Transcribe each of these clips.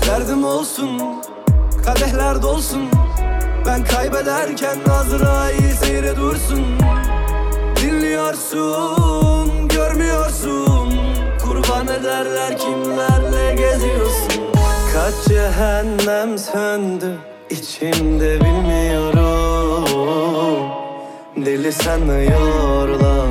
Derdim olsun, kadehler dolsun. Ben kaybederken Azrail seyre dursun. Dinliyorsun, görmüyorsun. Kurban ederler kimlerle geziyorsun. Kaç cehennem söndü içimde bilmiyorum. Deli sanıyorlar,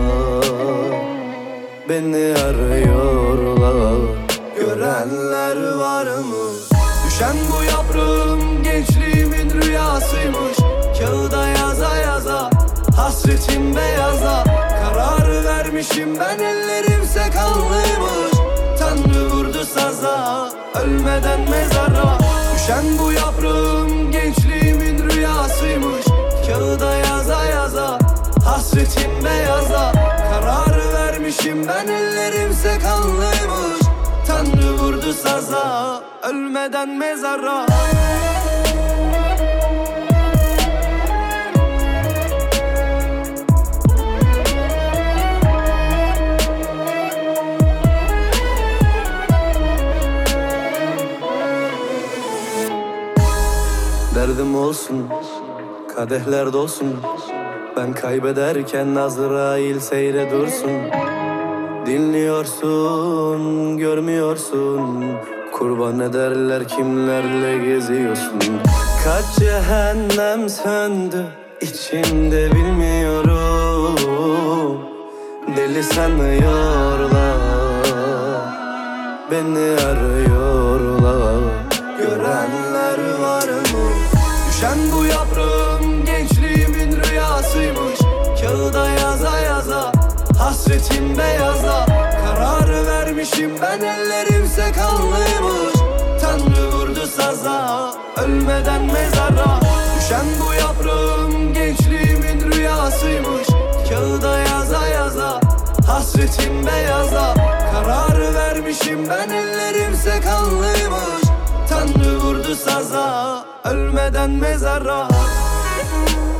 beni arıyorlar. Görenler var mı? Düşen bu yaprağım gençliğimin rüyasıymış. Kağıda yaza yaza, hasretim beyaza. Kararı vermişim ben, ellerimse kanlıymış. Tanrı vurdu saza, ölmeden mezara. Düşen bu yaprağım gençliğimin rüyasıymış. Kağıda yaza yaza, hasretim beyaza. Kararı vermişim ben, ellerimse kanlıymış. Tanrı vurdu saza, ölmeden mezara. Derdim olsun, kadehler dolsun. Ben kaybederken Azrail seyre dursun. Dinliyorsun, görmüyorsun. Kurban ederler kimlerle geziyorsun. Kaç cehennem söndü içimde bilmiyorum. Deli sanıyorlar, beni arıyorlar. Görenler var mı? Düşen bu yaprağım gençliğimin rüyasıymış. Kağıda yaza yaza, hasretim beyaza. Kararı vermişim ben, ellerimse kanlıymış. Tanrı vurdu saza, ölmeden mezara. Düşen bu yaprağım gençliğimin rüyasıymış. Kağıda yaza yaza, hasretim beyaza. Kararı vermişim ben, ellerimse kanlıymış. Tanrı vurdu saza, ölmeden mezara.